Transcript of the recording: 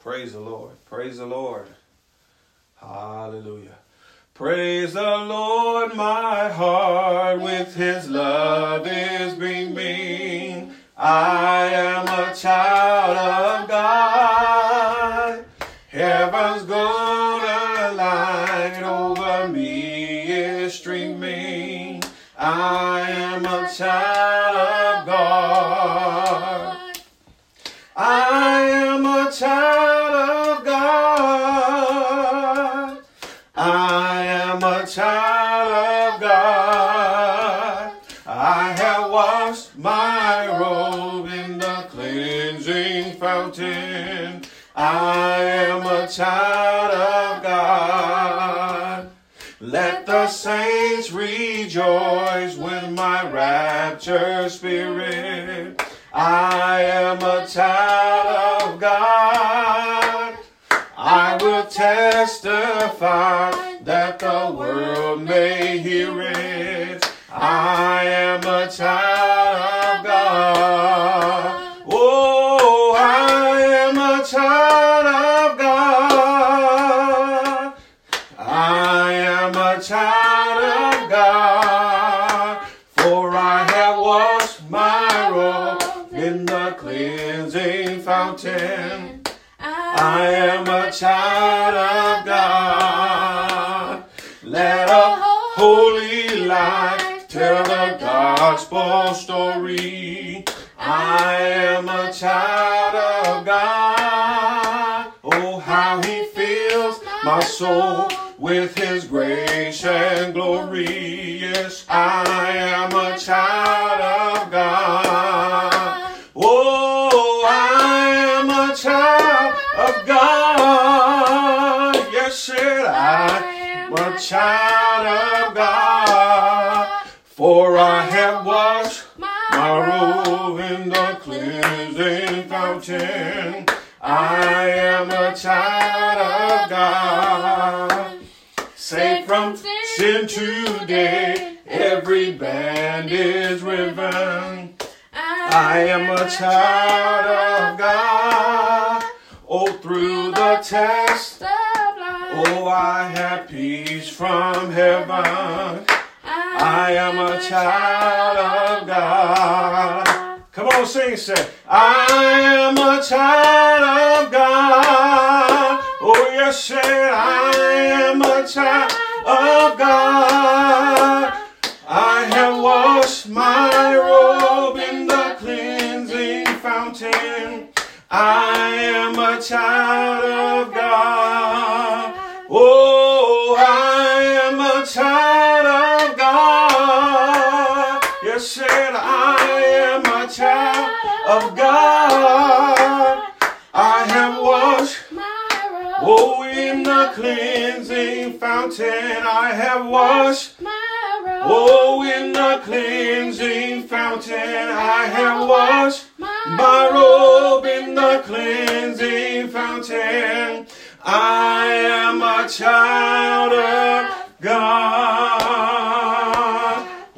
Praise the Lord. Praise the Lord. Hallelujah. Praise the Lord, my heart with his love is beaming. I am a child of God. Heaven's golden light over me is streaming. I am a child of God. I am a child of God. I am a child of God. I have washed my robe in the cleansing fountain. I am a child of God. Let the saints rejoice with my raptured spirit. I am a child of God. I will testify that the world may hear it. I am a child of God. Oh, I am a child of God. I am a child of God. For I have washed my robe in the cleansing fountain. I am a child of God. Let a holy life tell the gospel story. I am a child of God. Oh, how he fills my soul with his grace and glory. Yes, I am a child of God. Oh, I am a child of God. Yes, I am a child of God. For I have washed my robe in the cleansing fountain. I am a child of God. Saved from sin today, every band is riven. I am a child of God. Oh, through the test, oh, I have peace from heaven. I am a child of God. Come on, sing, say, I am a child of God. Oh, yes, say, I am a child of God. I have washed my robe in the cleansing fountain. I am a child of God. Oh, I am a child of God. Yes, said I am a child of God. I have washed oh, in the cleansing fountain. I have washed oh, in the cleansing fountain. I have washed my robe in the cleansing fountain. I am a child